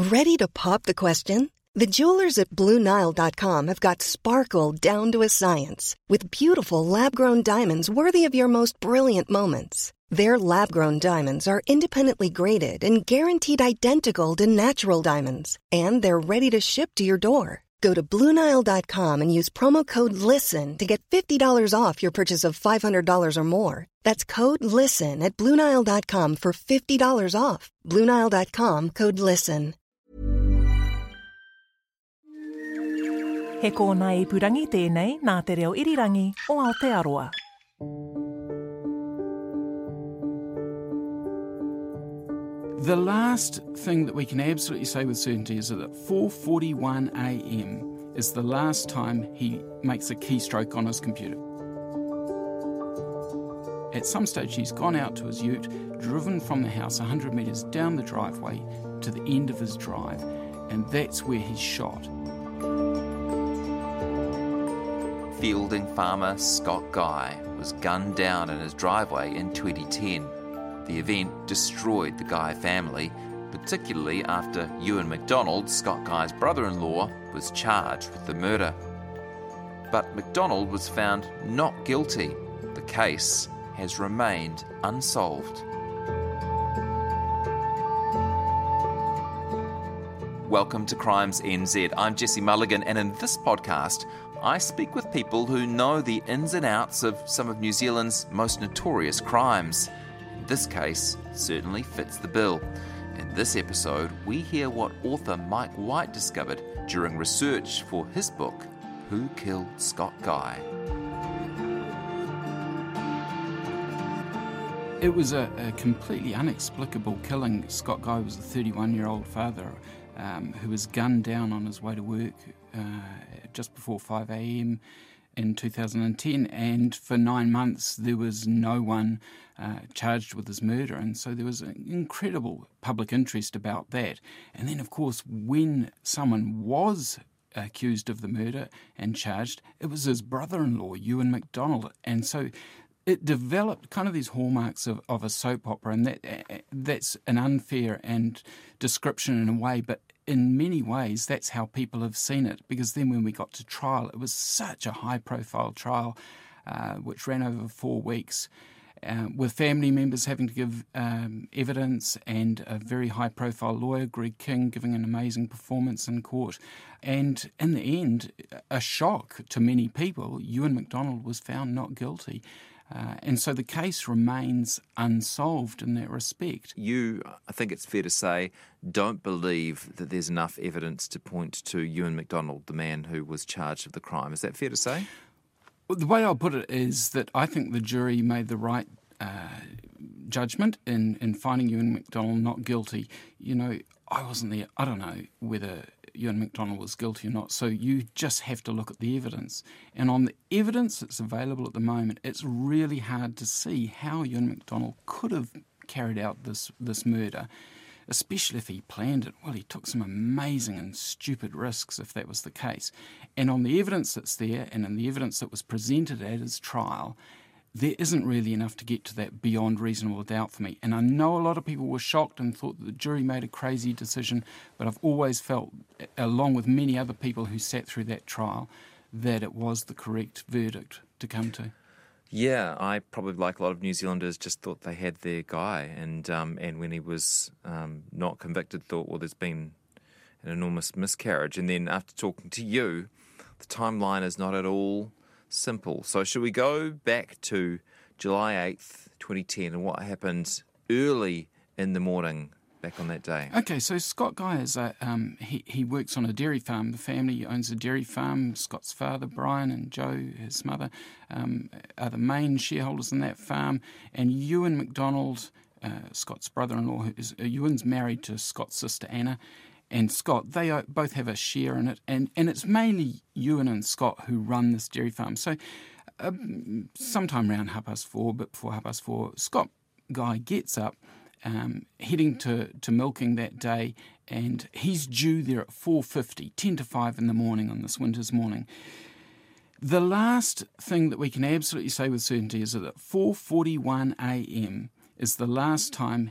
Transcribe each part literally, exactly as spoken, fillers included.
Ready to pop the question? The jewelers at Blue Nile dot com have got sparkle down to a science with beautiful lab-grown diamonds worthy of your most brilliant moments. Their lab-grown diamonds are independently graded and guaranteed identical to natural diamonds, and they're ready to ship to your door. Go to Blue Nile dot com and use promo code LISTEN to get fifty dollars off your purchase of five hundred dollars or more. That's code LISTEN at Blue Nile dot com for fifty dollars off. Blue Nile dot com, code LISTEN. He kōna ipurangi tēnei nā te reo irirangi o Aotearoa. The last thing that we can absolutely say with certainty is that at four forty-one a m is the last time he makes a keystroke on his computer. At some stage he's gone out to his ute, driven from the house one hundred metres down the driveway to the end of his drive, and that's where he's shot. Fielding farmer Scott Guy was gunned down in his driveway in twenty ten. The event destroyed the Guy family, particularly after Ewan McDonald, Scott Guy's brother-in-law, was charged with the murder. But McDonald was found not guilty. The case has remained unsolved. Welcome to Crimes N Z. I'm Jesse Mulligan, and in this podcast, I speak with people who know the ins and outs of some of New Zealand's most notorious crimes. This case certainly fits the bill. In this episode, we hear what author Mike White discovered during research for his book, Who Killed Scott Guy? It was a, a completely inexplicable killing. Scott Guy was a thirty-one-year-old father um, who was gunned down on his way to work uh, just before five a m in two thousand ten, and for nine months there was no one uh, charged with his murder, and so there was an incredible public interest about that. And then, of course, when someone was accused of the murder and charged, it was his brother-in-law, Ewan McDonald, and so it developed kind of these hallmarks of, of a soap opera, and that that's an unfair and description in a way, but in many ways that's how people have seen it, because then when we got to trial, it was such a high-profile trial, uh, which ran over four weeks, uh, with family members having to give um, evidence, and a very high-profile lawyer, Greg King, giving an amazing performance in court. And in the end, a shock to many people, Ewan McDonald was found not guilty. Uh, and so the case remains unsolved in that respect. You, I think it's fair to say, don't believe that there's enough evidence to point to Ewan McDonald, the man who was charged with the crime. Is that fair to say? Well, the way I'll put it is that I think the jury made the right uh, judgment in, in finding Ewan McDonald not guilty. You know, I wasn't there. I don't know whether Ewan McDonald was guilty or not, so you just have to look at the evidence. And on the evidence that's available at the moment, it's really hard to see how Ewan McDonald could have carried out this, this murder, especially if he planned it. Well, he took some amazing and stupid risks if that was the case. And on the evidence that's there, and in the evidence that was presented at his trial, there isn't really enough to get to that beyond reasonable doubt for me. And I know a lot of people were shocked and thought that the jury made a crazy decision, but I've always felt, along with many other people who sat through that trial, that it was the correct verdict to come to. Yeah, I probably, like a lot of New Zealanders, just thought they had their guy. And um, and when he was um, not convicted, thought, well, there's been an enormous miscarriage. And then after talking to you, the timeline is not at all simple. So should we go back to July eighth, twenty ten, and what happened early in the morning back on that day? Okay, so Scott Guy is a, um, he, he works on a dairy farm. The family owns a dairy farm. Scott's father, Brian, and Joe, his mother, um, are the main shareholders in that farm. And Ewan McDonald, uh, Scott's brother-in-law, is, uh, Ewan's married to Scott's sister Anna, and Scott, they are, both have a share in it, and, and it's mainly Ewan and Scott who run this dairy farm. So um, sometime around half past four, but before half past four, Scott Guy gets up, um, heading to, to milking that day, and he's due there at four fifty, ten to five in the morning on this winter's morning. The last thing that we can absolutely say with certainty is that at four forty-one a m is the last time he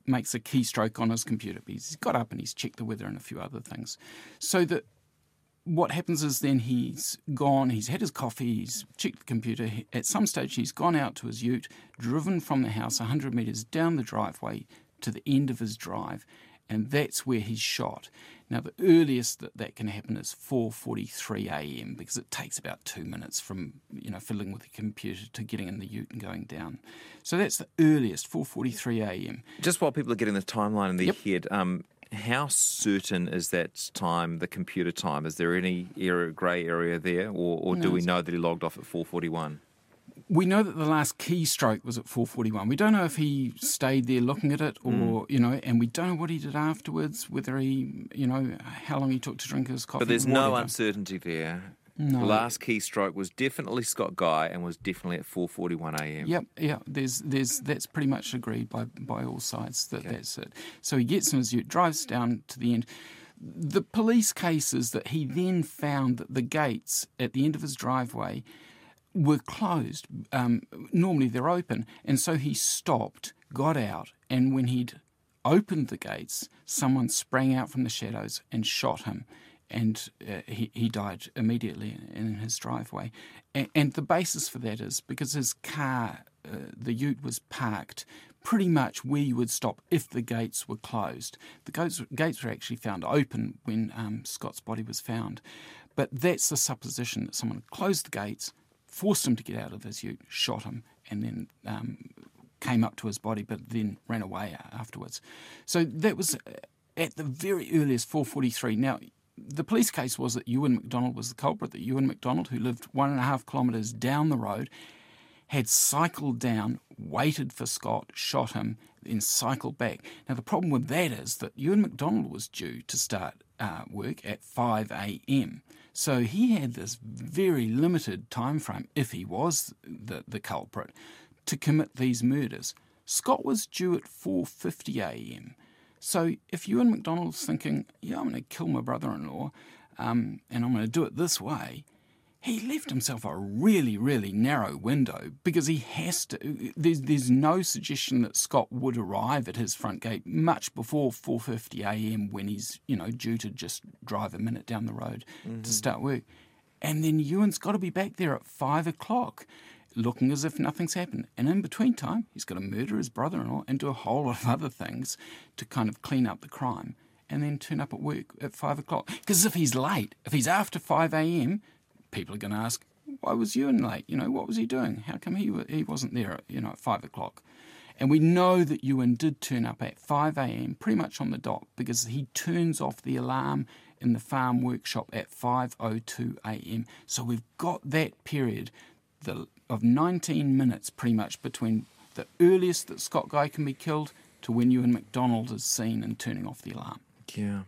makes a keystroke on his computer. He's got up and he's checked the weather and a few other things. So that what happens is then he's gone, he's had his coffee, he's checked the computer. At some stage he's gone out to his ute, driven from the house one hundred metres down the driveway to the end of his drive, and that's where he's shot. Now, the earliest that that can happen is four forty-three a.m. because it takes about two minutes from, you know, fiddling with the computer to getting in the ute and going down. So that's the earliest, four forty-three a.m. Just while people are getting the timeline in their Yep. head, um, how certain is that time, the computer time? Is there any area, grey area there, or, or do No, we it's- know that he logged off at four forty-one? We know that the last keystroke was at four forty-one. We don't know if he stayed there looking at it or, Mm. you know, and we don't know what he did afterwards, whether he, you know, how long he took to drink his coffee. But there's no whatever. uncertainty there. No. The last keystroke was definitely Scott Guy and was definitely at four forty-one a.m. Yep, yeah. There's, there's, that's pretty much agreed by by all sides that Okay. that's it. So he gets in his ute, drives down to the end. The police case is that he then found that the gates at the end of his driveway were closed. Um, normally they're open, and so he stopped, got out, and when he'd opened the gates, someone sprang out from the shadows and shot him. And uh, he, he died immediately in his driveway. And, and the basis for that is because his car, uh, the ute, was parked pretty much where you would stop if the gates were closed. The gates, gates were actually found open when um, Scott's body was found. But that's the supposition that someone closed the gates, forced him to get out of his ute, shot him, and then um, came up to his body, but then ran away afterwards. So that was at the very earliest, four forty-three. Now, the police case was that Ewan McDonald was the culprit, that Ewan McDonald, who lived one and a half kilometres down the road, had cycled down, waited for Scott, shot him, then cycled back. Now, the problem with that is that Ewan McDonald was due to start uh, work at five a.m., so he had this very limited time frame, if he was the, the culprit, to commit these murders. Scott was due at four fifty a.m., so if Ewan McDonald's thinking, yeah, I'm going to kill my brother-in-law um, and I'm going to do it this way, he left himself a really, really narrow window because he has to. There's, there's no suggestion that Scott would arrive at his front gate much before four fifty a.m. when he's, you know, due to just drive a minute down the road mm-hmm. to start work. And then Ewan's got to be back there at five o'clock, looking as if nothing's happened. And in between time, he's got to murder his brother-in-law and do a whole lot of other things to kind of clean up the crime and then turn up at work at five o'clock. Because if he's late, if he's after five a.m., people are going to ask, why was Ewan late? You know, what was he doing? How come he he wasn't there at, you know, at five o'clock? And we know that Ewan did turn up at five a.m. pretty much on the dot because he turns off the alarm in the farm workshop at five oh two a.m. So we've got that period the, of nineteen minutes pretty much between the earliest that Scott Guy can be killed to when Ewan McDonald is seen and turning off the alarm. Yeah.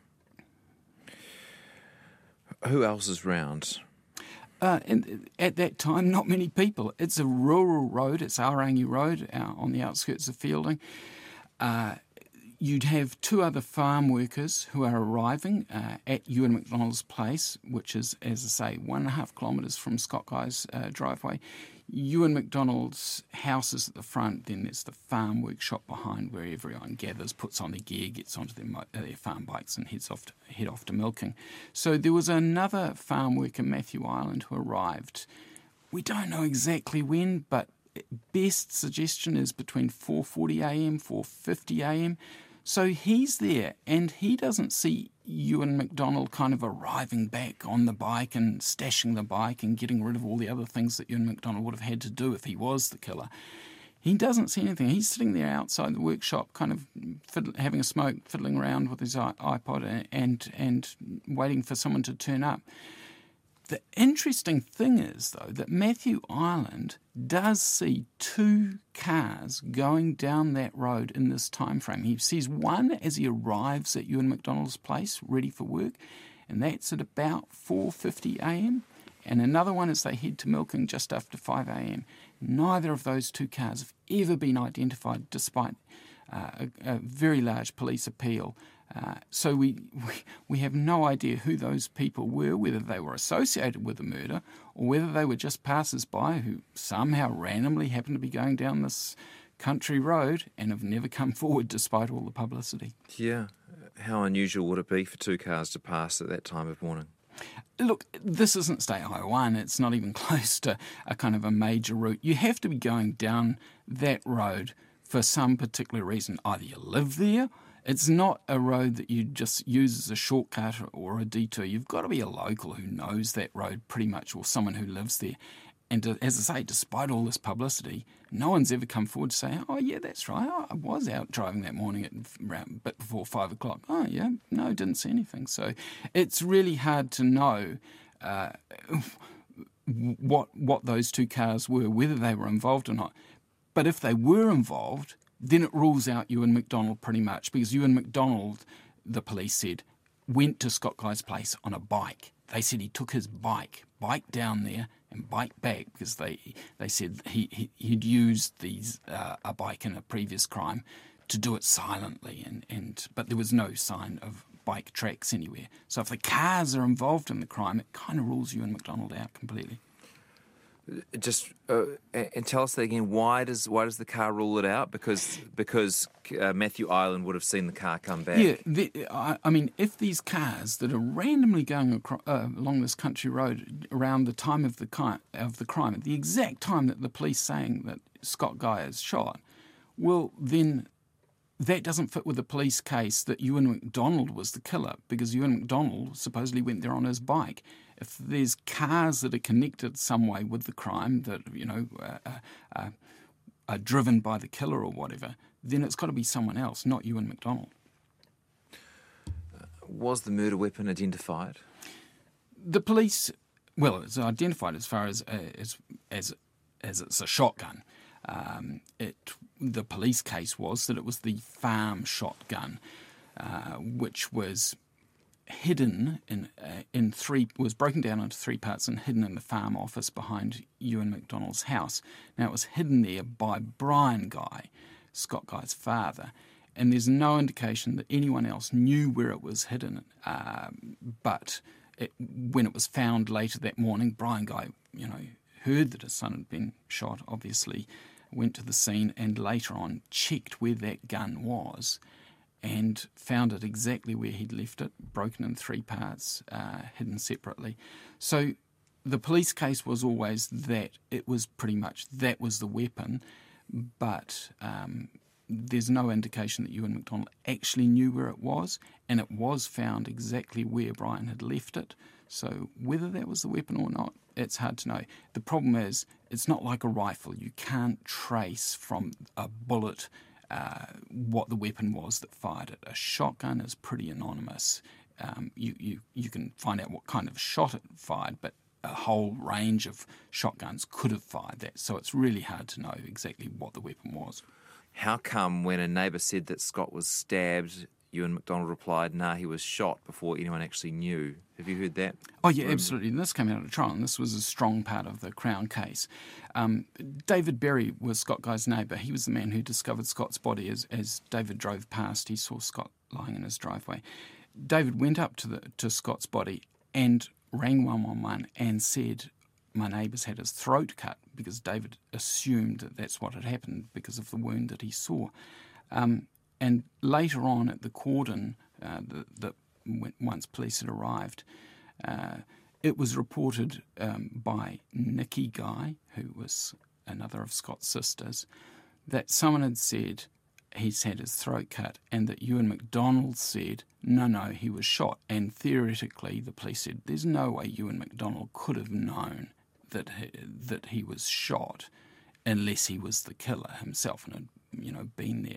Who else is round? Uh, and at that time, not many people. It's a rural road. It's Aorangi Road uh, on the outskirts of Fielding. Uh, you'd have two other farm workers who are arriving uh, at Ewan McDonald's place, which is, as I say, one and a half kilometres from Scott Guy's uh, driveway. Ewan McDonald's house is at the front, then there's the farm workshop behind where everyone gathers, puts on their gear, gets onto their, mo- their farm bikes and heads off to, head off to milking. So there was another farm worker, Matthew Ireland, who arrived. We don't know exactly when, but best suggestion is between four forty a.m, four fifty a.m. So he's there and he doesn't see Ewan McDonald kind of arriving back on the bike and stashing the bike and getting rid of all the other things that Ewan McDonald would have had to do if he was the killer. He doesn't see anything. He's sitting there outside the workshop kind of fiddle, having a smoke, fiddling around with his iPod and, and, and waiting for someone to turn up. The interesting thing is, though, that Matthew Ireland does see two cars going down that road in this time frame. He sees one as he arrives at Ewan McDonald's place, ready for work, and that's at about four fifty a.m, and another one as they head to milking just after five a.m. Neither of those two cars have ever been identified, despite uh, a, a very large police appeal. Uh, so we, we we have no idea who those people were, whether they were associated with the murder or whether they were just passers-by who somehow randomly happened to be going down this country road and have never come forward despite all the publicity. Yeah. How unusual would it be for two cars to pass at that time of morning? Look, this isn't State Highway one. It's not even close to a kind of a major route. You have to be going down that road for some particular reason. Either you live there. It's not a road that you just use as a shortcut or a detour. You've got to be a local who knows that road pretty much, or someone who lives there. And to, as I say, despite all this publicity, no one's ever come forward to say, oh, yeah, that's right, oh, I was out driving that morning at around a bit before five o'clock. Oh, yeah, no, didn't see anything. So it's really hard to know uh, what what those two cars were, whether they were involved or not. But if they were involved, then it rules out Ewan McDonald pretty much, because Ewan McDonald, the police said, went to Scott Guy's place on a bike. They said he took his bike, bike down there and bike back, because they they said he, he, he'd used these uh, a bike in a previous crime to do it silently, and, and but there was no sign of bike tracks anywhere. So if the cars are involved in the crime, it kind of rules Ewan McDonald out completely. Just uh, and tell us that again. Why does why does the car rule it out? Because because uh, Matthew Ireland would have seen the car come back. Yeah, the, I, I mean, if these cars that are randomly going across, uh, along this country road around the time of the ki- of the crime, at the exact time that the police saying that Scott Guy is shot, well then that doesn't fit with the police case that Ewan McDonald was the killer, because Ewan McDonald supposedly went there on his bike. If there's cars that are connected some way with the crime that, you know, uh, uh, are driven by the killer or whatever, then it's got to be someone else, not Ewan McDonald. Uh, was the murder weapon identified? The police, well, it's identified as far as uh, as as as it's a shotgun. Um, it the police case was that it was the farm shotgun, uh, which was hidden in uh, in three was broken down into three parts and hidden in the farm office behind Ewan McDonald's house. Now it was hidden there by Brian Guy, Scott Guy's father, and there's no indication that anyone else knew where it was hidden. Uh, but it, when it was found later that morning, Brian Guy, you know, heard that his son had been shot. Obviously, went to the scene and later on checked where that gun was, and found it exactly where he'd left it, broken in three parts, uh, hidden separately. So the police case was always that it was pretty much that was the weapon, but um, there's no indication that Ewan McDonald actually knew where it was, and it was found exactly where Brian had left it. So whether that was the weapon or not, it's hard to know. The problem is, it's not like a rifle. You can't trace from a bullet Uh, what the weapon was that fired it. A shotgun is pretty anonymous. Um, you, you, you can find out what kind of shot it fired, but a whole range of shotguns could have fired that. So it's really hard to know exactly what the weapon was. How come when a neighbour said that Scott was stabbed, Ewan McDonald replied, nah, he was shot, before anyone actually knew? Have you heard that? Oh, yeah, absolutely. And this came out of trial, and this was a strong part of the Crown case. Um, David Berry was Scott Guy's neighbour. He was the man who discovered Scott's body as, as David drove past. He saw Scott lying in his driveway. David went up to the to Scott's body and rang one one one and said, my neighbour's had his throat cut, because David assumed that that's what had happened because of the wound that he saw. Um, and later on at the cordon, uh, the, the once police had arrived, uh, it was reported um, by Nikki Guy, who was another of Scott's sisters, that someone had said he's had his throat cut, and that Ewan McDonald said, no, no, he was shot. And theoretically, the police said, there's no way Ewan McDonald could have known that he, that he was shot unless he was the killer himself and had, you know, been there.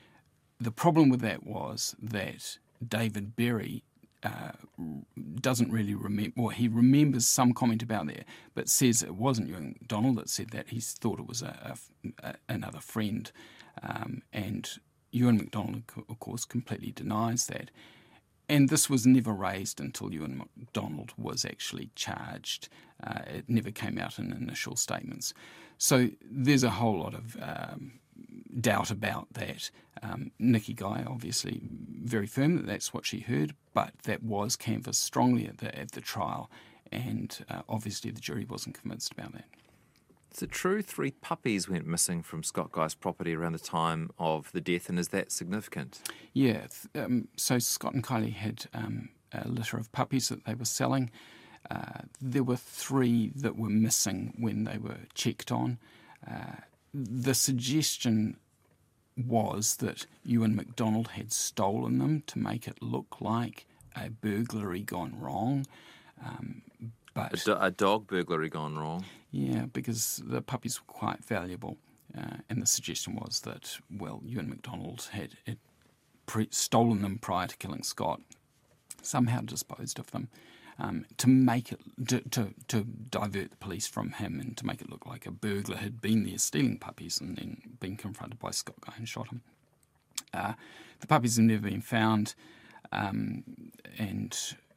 The problem with that was that David Berry uh, doesn't really remember, well, he remembers some comment about that, but says it wasn't Ewan McDonald that said that. He thought it was a, a, a, another friend. Um, and Ewan McDonald, of course, completely denies that. And this was never raised until Ewan McDonald was actually charged. Uh, it never came out in initial statements. So there's a whole lot of um, doubt about that. Um, Nikki Guy, obviously, very firm that that's what she heard, but that was canvassed strongly at the, at the trial, and uh, obviously the jury wasn't convinced about that. Is it true three puppies went missing from Scott Guy's property around the time of the death, and is that significant? Yeah, th- um, so Scott and Kylie had um, a litter of puppies that they were selling. Uh, there were three that were missing when they were checked on. Uh, the suggestion was that Ewan McDonald had stolen them to make it look like a burglary gone wrong. Um, but A, do- a dog burglary gone wrong? Yeah, because the puppies were quite valuable. Uh, and the suggestion was that, well, Ewan McDonald had, had pre- stolen them prior to killing Scott, somehow disposed of them, um, to make it, to, to, to divert the police from him and to make it look like a burglar had been there stealing puppies and then been confronted by Scott Guy and shot him. Uh, the puppies have never been found, um, and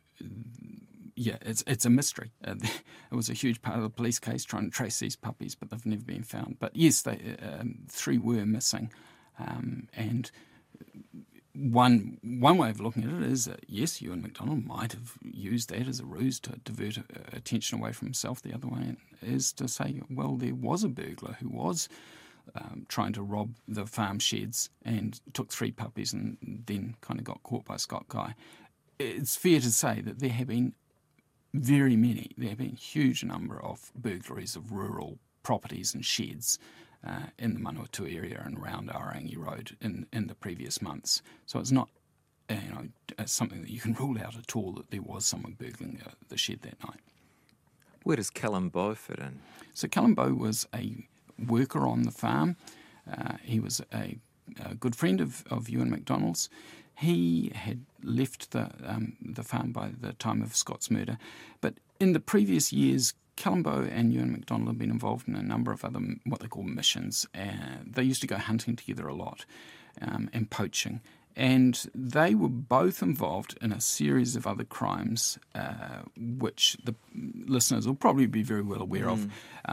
yeah, it's it's a mystery. Uh, it was a huge part of the police case trying to trace these puppies, but they've never been found. But yes, they, um, three were missing, um, and one one way of looking at it is that yes, Ewan McDonald might have used that as a ruse to divert uh, attention away from himself. The other way is to say, well, there was a burglar who was um, trying to rob the farm sheds and took three puppies and then kind of got caught by Scott Guy. It's fair to say that there have been very many, there have been a huge number of burglaries of rural properties and sheds uh, in the Manawatu area and around Aorangi Road in, in the previous months. So it's not uh, you know, uh, something that you can rule out at all that there was someone burgling uh, the shed that night. Where does Callum Bow fit in? So Callum Bow was a worker on the farm. Uh, he was a, a good friend of, of Ewan McDonald's. He had left the um, the farm by the time of Scott's murder, but in the previous years, Callum Bow and Ewan McDonald have been involved in a number of other what they call missions. Uh, they used to go hunting together a lot um, and poaching, and they were both involved in a series of other crimes, uh, which the listeners will probably be very well aware mm. of.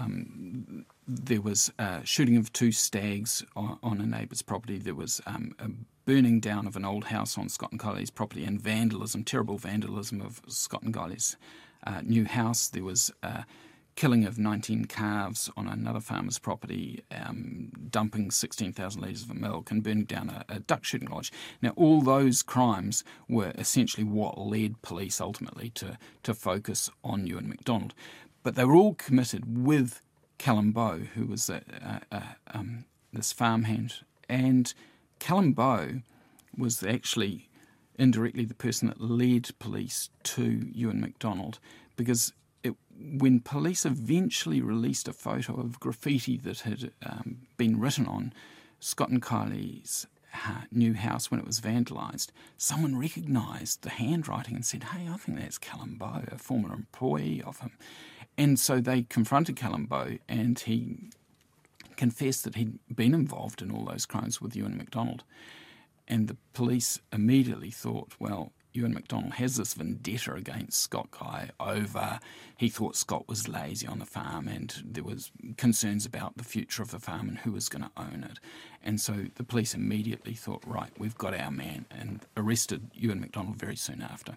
Um, there was a shooting of two stags on, on a neighbour's property. There was um, a burning down of an old house on Scott and Kylie's property, and vandalism, terrible vandalism of Scott and Kylie's uh, new house. There was uh, killing of nineteen calves on another farmer's property, um, dumping sixteen thousand litres of milk and burning down a, a duck shooting lodge. Now, all those crimes were essentially what led police ultimately to, to focus on Ewan McDonald. But they were all committed with Callum Bow, who was a, a, a, um, this farmhand. And Callum Bow was actually indirectly the person that led police to Ewan McDonald, because it, when police eventually released a photo of graffiti that had um, been written on Scott and Kylie's uh, new house when it was vandalised, someone recognised the handwriting and said, hey, I think that's Callum Bow, a former employee of him. And so they confronted Callum Bow, and he confessed that he'd been involved in all those crimes with Ewan McDonald. And the police immediately thought, well, Ewan McDonald has this vendetta against Scott Guy over, he thought Scott was lazy on the farm and there was concerns about the future of the farm and who was going to own it. And so the police immediately thought, right, we've got our man, and arrested Ewan McDonald very soon after.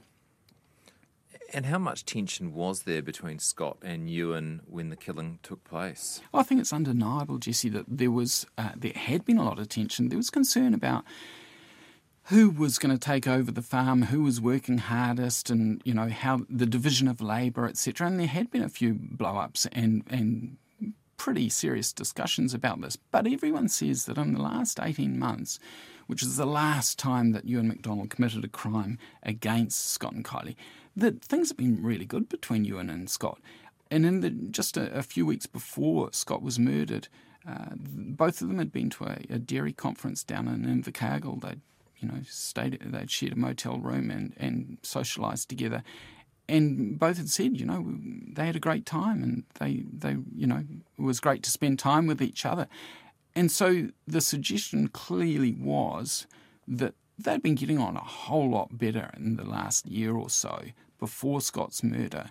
And how much tension was there between Scott and Ewan when the killing took place? Well, I think it's undeniable, Jesse, that there was uh, there had been a lot of tension. There was concern about who was going to take over the farm, who was working hardest, and you know how the division of labour, et cetera. And there had been a few blow-ups and and pretty serious discussions about this. But everyone says that in the last eighteen months, which is the last time that Ewan McDonald committed a crime against Scott and Kylie, that things have been really good between Ewan and Scott. And in the just a, a few weeks before Scott was murdered, uh, both of them had been to a, a dairy conference down in Invercargill. They'd you know stayed, they'd shared a motel room and, and socialised together. And both had said, you know, they had a great time, and they, they, you know, it was great to spend time with each other. And so the suggestion clearly was that they'd been getting on a whole lot better in the last year or so before Scott's murder.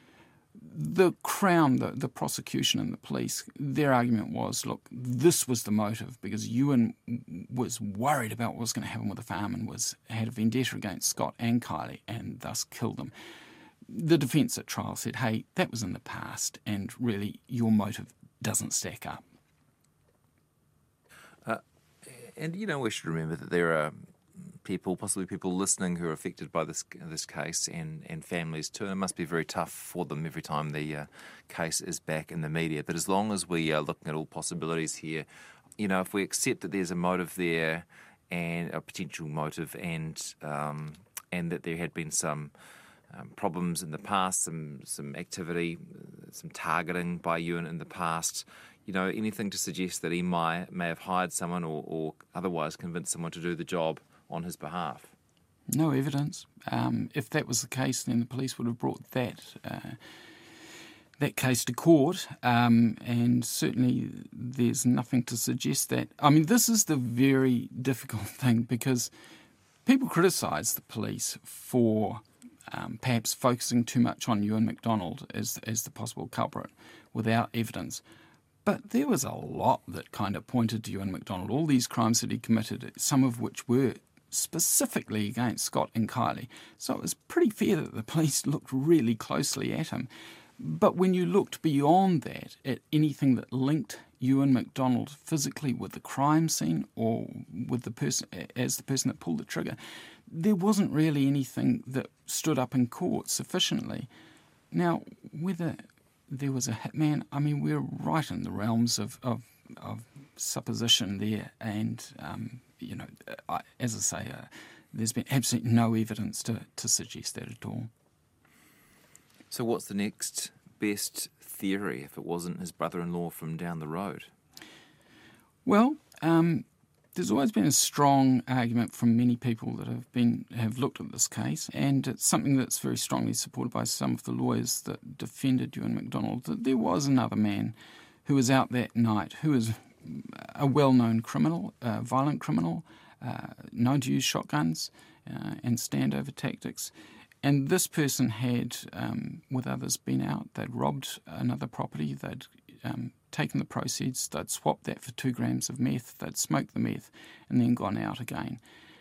The Crown, the, the prosecution and the police, their argument was, look, this was the motive because Ewan was worried about what was going to happen with the farm and was had a vendetta against Scott and Kylie and thus killed them. The defence at trial said, hey, that was in the past, and really your motive doesn't stack up. Uh, and, you know, we should remember that there are people, possibly people listening who are affected by this this case, and, and families too. It must be very tough for them every time the uh, case is back in the media. But as long as we are looking at all possibilities here, you know, if we accept that there's a motive there, and a potential motive, and um, and that there had been some um, problems in the past, some some activity, some targeting by Ewan in the past, you know, anything to suggest that he might, may have hired someone or, or otherwise convinced someone to do the job on his behalf? No evidence. Um, if that was the case, then the police would have brought that uh, that case to court, um, and certainly there's nothing to suggest that. I mean, this is the very difficult thing, because people criticise the police for um, perhaps focusing too much on Ewan McDonald as, as the possible culprit without evidence. But there was a lot that kind of pointed to Ewan McDonald, all these crimes that he committed, some of which were specifically against Scott and Kylie. So it was pretty fair that the police looked really closely at him. But when you looked beyond that at anything that linked Ewan McDonald physically with the crime scene or with the person as the person that pulled the trigger, there wasn't really anything that stood up in court sufficiently. Now, whether there was a hitman, I mean, we're right in the realms of, of, of supposition there, and um, you know, I, as I say, uh, there's been absolutely no evidence to, to suggest that at all. So what's the next best theory if it wasn't his brother-in-law from down the road? Well, um, there's always been a strong argument from many people that have been have looked at this case, and it's something that's very strongly supported by some of the lawyers that defended Ewan McDonald, that there was another man who was out that night who was a well-known criminal, a violent criminal, uh, known to use shotguns uh, and standover tactics. And this person had, um, with others, been out. They'd robbed another property. They'd um, taken the proceeds. They'd swapped that for two grams of meth. They'd smoked the meth and then gone out again.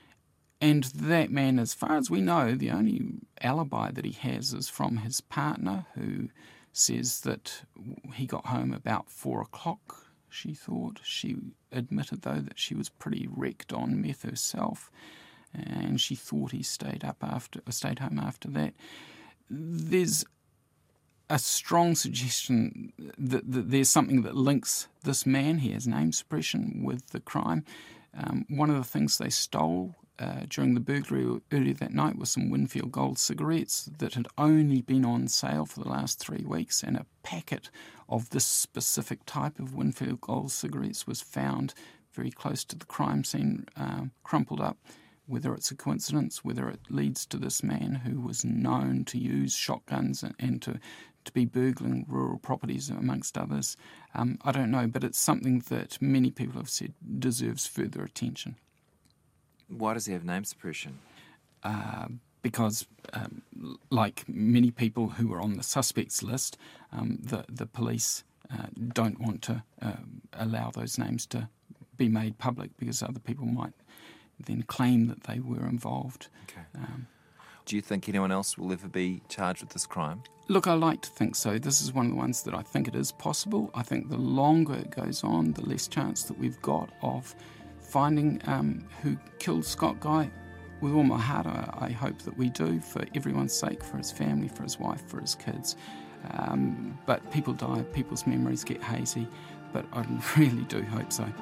And that man, as far as we know, the only alibi that he has is from his partner, who says that he got home about four o'clock, she thought. She admitted, though, that she was pretty wrecked on meth herself, and she thought he stayed up after, stayed home after that. There's a strong suggestion that, that there's something that links this man, he has name suppression, with the crime. Um, one of the things they stole uh, during the burglary earlier that night was some Winfield Gold cigarettes that had only been on sale for the last three weeks, and a packet of this specific type of Winfield Gold cigarettes was found very close to the crime scene, uh, crumpled up. Whether it's a coincidence, whether it leads to this man who was known to use shotguns and, and to, to be burgling rural properties amongst others, um, I don't know, but it's something that many people have said deserves further attention. Why does he have name suppression? Uh, because, um, like many people who are on the suspects list, um, the, the police uh, don't want to uh, allow those names to be made public, because other people might then claim that they were involved. Okay. Um, Do you think anyone else will ever be charged with this crime? Look, I like to think so. This is one of the ones that I think it is possible. I think the longer it goes on, the less chance that we've got of finding um, who killed Scott Guy. With all my heart, I, I hope that we do, for everyone's sake, for his family, for his wife, for his kids. Um, but people die, people's memories get hazy, but I really do hope so.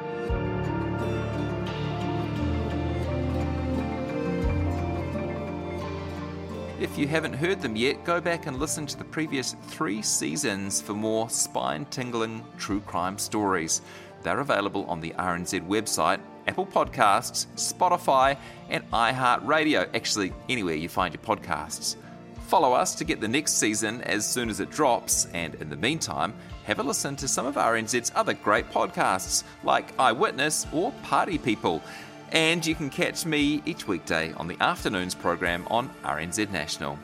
If you haven't heard them yet, go back and listen to the previous three seasons for more spine-tingling true crime stories. They're available on the R N Z website, Apple Podcasts, Spotify, and iHeartRadio. Actually, anywhere you find your podcasts. Follow us to get the next season as soon as it drops, and in the meantime, have a listen to some of R N Z's other great podcasts, like Eyewitness or Party People. And you can catch me each weekday on the afternoons program on R N Z National.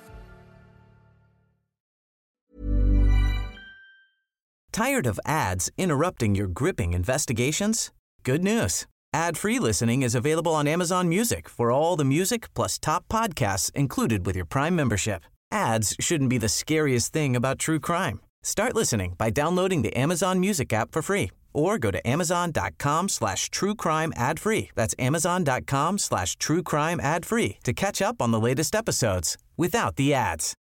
Tired of ads interrupting your gripping investigations? Good news. Ad-free listening is available on Amazon Music for all the music plus top podcasts included with your Prime membership. Ads shouldn't be the scariest thing about true crime. Start listening by downloading the Amazon Music app for free or go to amazon.com slash true crime ad free. That's amazon.com slash true crime ad free to catch up on the latest episodes without the ads.